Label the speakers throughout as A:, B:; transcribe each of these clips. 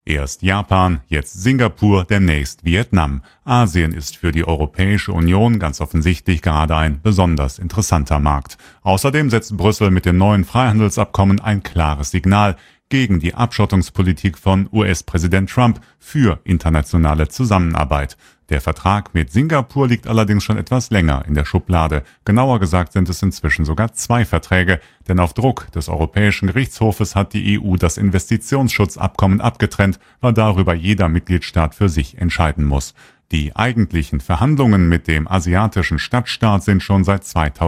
A: Erst Japan, jetzt Singapur, demnächst Vietnam. Asien ist für die Europäische Union ganz offensichtlich gerade ein besonders interessanter Markt. Außerdem setzt Brüssel mit dem neuen Freihandelsabkommen ein klares Signal gegen die Abschottungspolitik von US-Präsident Trump für internationale Zusammenarbeit. Der Vertrag mit Singapur liegt allerdings schon etwas länger in der Schublade. Genauer gesagt sind es inzwischen sogar 2 Verträge, denn auf Druck des Europäischen Gerichtshofes hat die EU das Investitionsschutzabkommen abgetrennt, weil darüber jeder Mitgliedstaat für sich entscheiden muss. Die eigentlichen Verhandlungen mit dem asiatischen Stadtstaat sind schon seit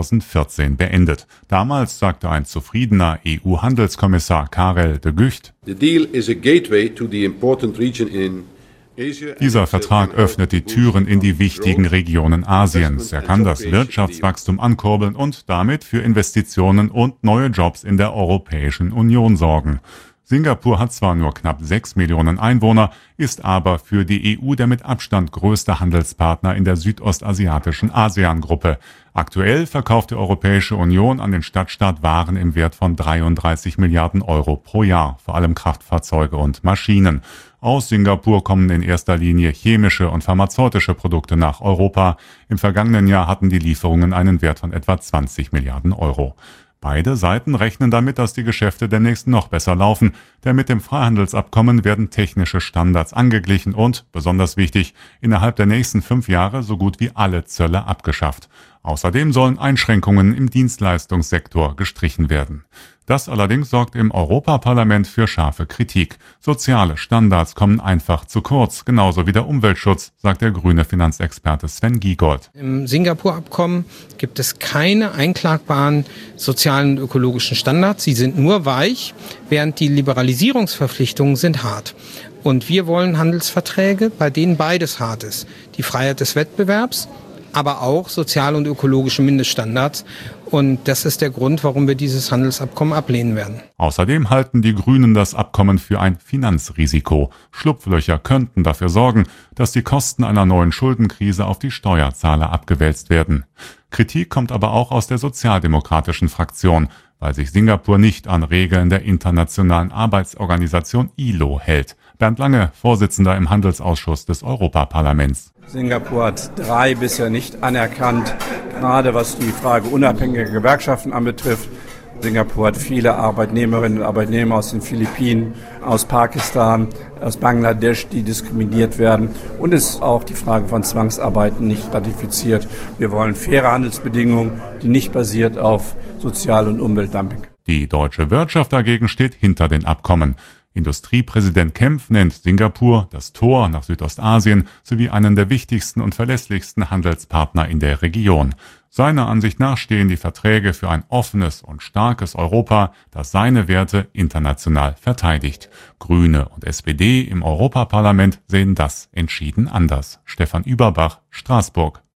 A: 2014 beendet. Damals sagte ein zufriedener EU-Handelskommissar Karel de Gucht:
B: The deal is a gateway to the important region in Asia.
A: Dieser Vertrag öffnet die Türen in die wichtigen Regionen Asiens. Er kann das Wirtschaftswachstum ankurbeln und damit für Investitionen und neue Jobs in der Europäischen Union sorgen. Singapur hat zwar nur knapp 6 Millionen Einwohner, ist aber für die EU der mit Abstand größte Handelspartner in der südostasiatischen ASEAN-Gruppe. Aktuell verkauft die Europäische Union an den Stadtstaat Waren im Wert von 33 Milliarden Euro pro Jahr, vor allem Kraftfahrzeuge und Maschinen. Aus Singapur kommen in erster Linie chemische und pharmazeutische Produkte nach Europa. Im vergangenen Jahr hatten die Lieferungen einen Wert von etwa 20 Milliarden Euro. Beide Seiten rechnen damit, dass die Geschäfte demnächst noch besser laufen, denn mit dem Freihandelsabkommen werden technische Standards angeglichen und, besonders wichtig, innerhalb der nächsten 5 Jahre so gut wie alle Zölle abgeschafft. Außerdem sollen Einschränkungen im Dienstleistungssektor gestrichen werden. Das allerdings sorgt im Europaparlament für scharfe Kritik. Soziale Standards kommen einfach zu kurz, genauso wie der Umweltschutz, sagt der grüne Finanzexperte Sven Giegold.
C: Im Singapur-Abkommen gibt es keine einklagbaren sozialen und ökologischen Standards. Sie sind nur weich, während die Liberalisierungsverpflichtungen sind hart. Und wir wollen Handelsverträge, bei denen beides hart ist. Die Freiheit des Wettbewerbs, aber auch soziale und ökologische Mindeststandards. Und das ist der Grund, warum wir dieses Handelsabkommen ablehnen werden.
A: Außerdem halten die Grünen das Abkommen für ein Finanzrisiko. Schlupflöcher könnten dafür sorgen, dass die Kosten einer neuen Schuldenkrise auf die Steuerzahler abgewälzt werden. Kritik kommt aber auch aus der sozialdemokratischen Fraktion, weil sich Singapur nicht an Regeln der Internationalen Arbeitsorganisation ILO hält. Bernd Lange, Vorsitzender im Handelsausschuss des Europaparlaments.
D: Singapur hat 3 bisher nicht anerkannt, gerade was die Frage unabhängiger Gewerkschaften anbetrifft. Singapur hat viele Arbeitnehmerinnen und Arbeitnehmer aus den Philippinen, aus Pakistan, aus Bangladesch, die diskriminiert werden. Und es ist auch die Frage von Zwangsarbeiten nicht ratifiziert. Wir wollen faire Handelsbedingungen, die nicht basiert auf Sozial- und Umweltdumping.
A: Die deutsche Wirtschaft dagegen steht hinter den Abkommen. Industriepräsident Kempf nennt Singapur das Tor nach Südostasien sowie einen der wichtigsten und verlässlichsten Handelspartner in der Region. Seiner Ansicht nach stehen die Verträge für ein offenes und starkes Europa, das seine Werte international verteidigt. Grüne und SPD im Europaparlament sehen das entschieden anders. Stefan Überbach, Straßburg.